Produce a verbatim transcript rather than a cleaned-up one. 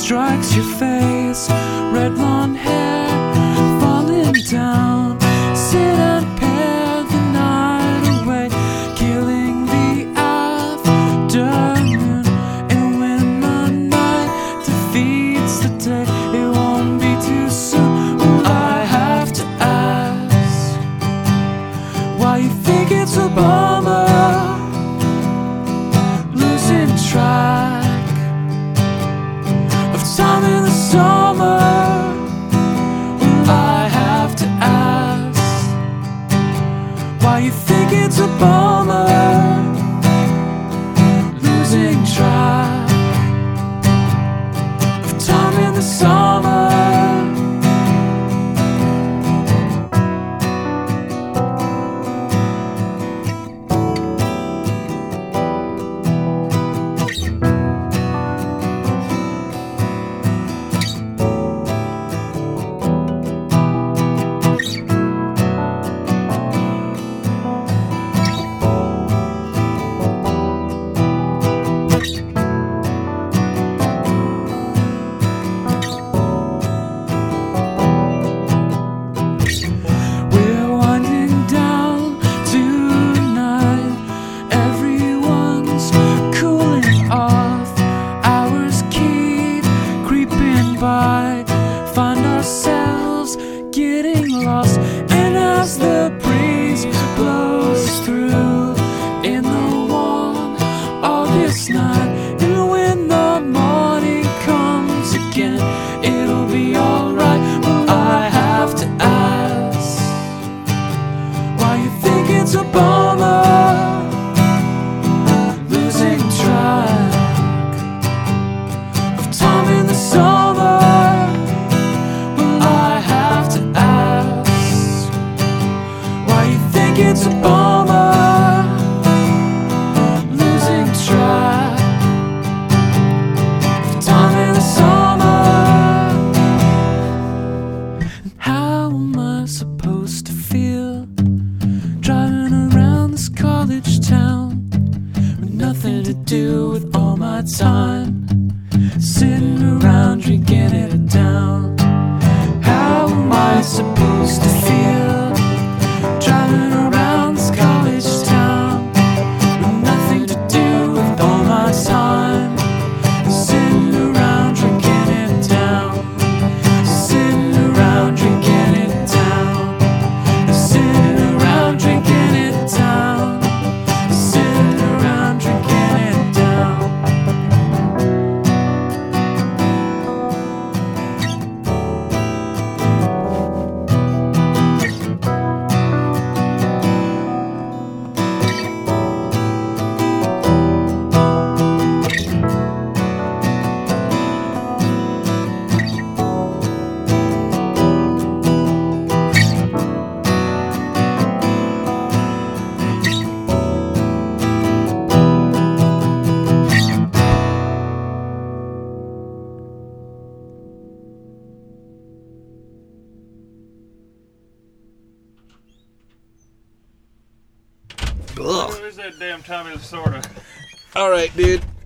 strikes your face, red blonde hair falling down. Sit and pair the night away, killing the afternoon. And when the night defeats the day, it won't be too soon. I have to ask why you think it's a bummer, losing track of time in the summer. I have to ask why you think it's a bummer, losing track of time in the summer. Find ourselves getting lost, and as the breeze blows through in the warm August night, and when the morning comes again, it'll be alright. Well, I have to ask why you think it's a bummer, losing track of time in the summer. It's a bummer, losing track of time in the summer. And how am I supposed to feel driving around this college town with nothing to do with all my time, sitting around drinking it down? How am I supposed to feel driving around this college town with nothing to do with all my time, sitting around drinking it down, sitting around drinking it down, sitting around drinking it down, sitting around drinking it down. Ugh. Where's that damn Tommy Lasorda? All right, dude.